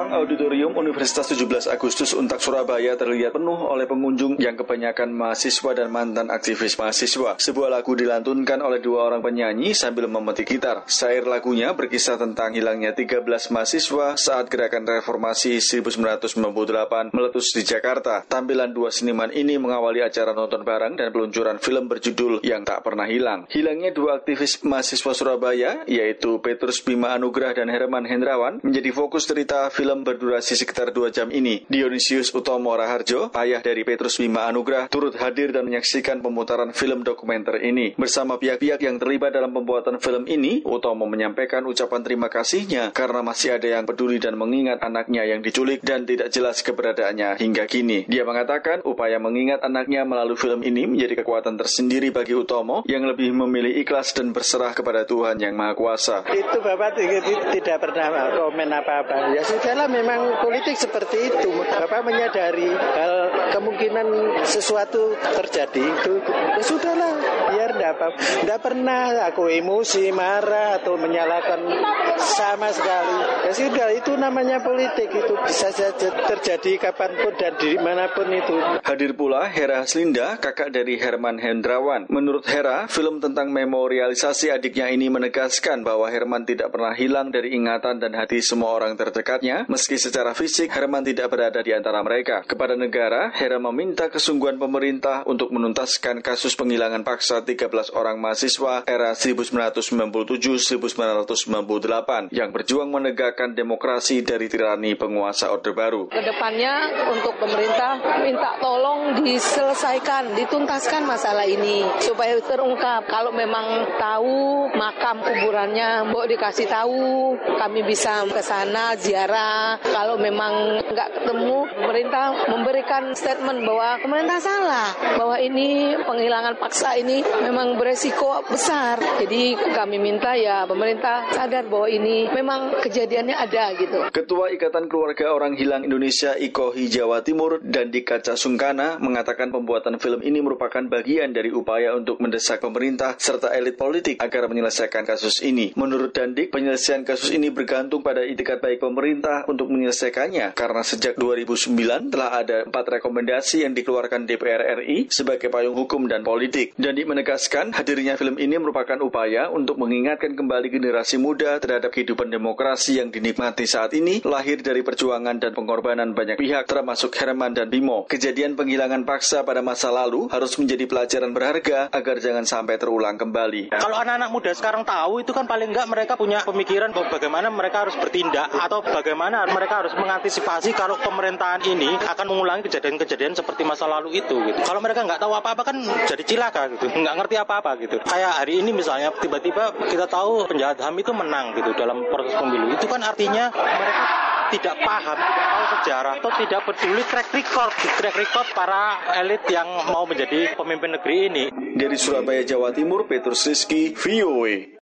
ruang auditorium Universitas 17 Agustus Untak Surabaya terlihat penuh oleh pengunjung yang kebanyakan mahasiswa dan mantan aktivis mahasiswa. Sebuah lagu dilantunkan oleh dua orang penyanyi sambil memetik gitar. Syair lagunya berkisah tentang hilangnya 13 mahasiswa saat gerakan reformasi 1998 meletus di Jakarta. Tampilan dua seniman ini mengawali acara nonton bareng dan peluncuran film berjudul Yang Tak Pernah Hilang. Hilangnya dua aktivis mahasiswa Surabaya, yaitu Petrus Bima Anugrah dan Herman Hendrawan, menjadi fokus cerita film berdurasi sekitar 2 jam ini. Dionisius Utomo Raharjo, ayah dari Petrus Bima Anugrah, turut hadir dan menyaksikan pemutaran film dokumenter ini. Bersama pihak-pihak yang terlibat dalam pembuatan film ini, Utomo menyampaikan ucapan terima kasihnya karena masih ada yang peduli dan mengingat anaknya yang diculik dan tidak jelas keberadaannya hingga kini. Dia mengatakan upaya mengingat anaknya melalui film ini menjadi kekuatan tersendiri bagi Utomo yang lebih memilih ikhlas dan berserah kepada Tuhan Yang Maha Kuasa. Itu Bapak tidak pernah komen apa-apa. Ya sudahlah, memang politik seperti itu. Bapak menyadari hal kemungkinan sesuatu terjadi itu. Ya sudahlah, biar tidak pernah aku emosi, marah atau menyalahkan sama sekali. Ya sudah, itu namanya politik, itu bisa saja terjadi kapanpun dan dimanapun itu. Hadir pula Hera Haslinda, kakak dari Herman Hendrawan. Menurut Hera, film tentang memorialisasi adiknya ini menegaskan bahwa Herman tidak pernah hilang dari ingatan dan hati semua orang terdekatnya, meski secara fisik Herman tidak berada di antara mereka. Kepada negara, Hera meminta kesungguhan pemerintah untuk menuntaskan kasus penghilangan paksa 13 orang mahasiswa era 1997-1998 yang berjuang menegakkan demokrasi dari tirani penguasa Orde Baru. Kedepannya untuk pemerintah minta tolong diselesaikan, dituntaskan masalah ini supaya terungkap. Kalau memang tahu makam kuburannya, mbok dikasih tahu, kami bisa ke sana ziarah. Kalau memang nggak ketemu, pemerintah memberikan statement bahwa pemerintah salah, bahwa ini penghilangan paksa ini memang beresiko besar. Jadi kami minta ya pemerintah sadar bahwa ini memang kejadiannya ada gitu. Ketua Ikatan Keluarga Orang Hilang Indonesia IKOHI Jawa Timur Dandik Kaca Sungkana mengatakan pembuatan film ini merupakan bagian dari upaya untuk mendesak pemerintah serta elit politik agar menyelesaikan kasus ini. Menurut Dandik, penyelesaian kasus ini bergantung pada itikat baik pemerintah untuk menyelesaikannya karena sejak 2009 telah ada 4 rekomendasi yang dikeluarkan DPR RI sebagai payung hukum dan politik. Dandik menegaskan hadirnya film ini merupakan upaya untuk mengingatkan kembali generasi muda terhadap kehidupan demokrasi yang dinikmati saat ini lahir dari perjuangan dan pengorbanan banyak pihak termasuk Herman dan Bimo. Kejadian penghilangan paksa pada masa lalu harus menjadi pelajaran berharga agar jangan sampai terulang kembali. Kalau anak-anak muda sekarang tahu itu kan paling enggak mereka punya pemikiran bagaimana mereka harus bertindak atau bagaimana mereka harus mengantisipasi kalau pemerintahan ini akan mengulangi kejadian-kejadian seperti masa lalu itu gitu. Kalau mereka nggak tahu apa-apa kan jadi cilaka gitu, nggak ngerti apa-apa gitu. Kayak hari ini misalnya tiba-tiba kita tahu penjahat HAM itu menang gitu dalam proses pemilu. Itu kan artinya mereka tidak paham, tidak tahu sejarah, atau tidak peduli track record para elit yang mau menjadi pemimpin negeri ini. Dari Surabaya, Jawa Timur, Petrus Rizky, VOA.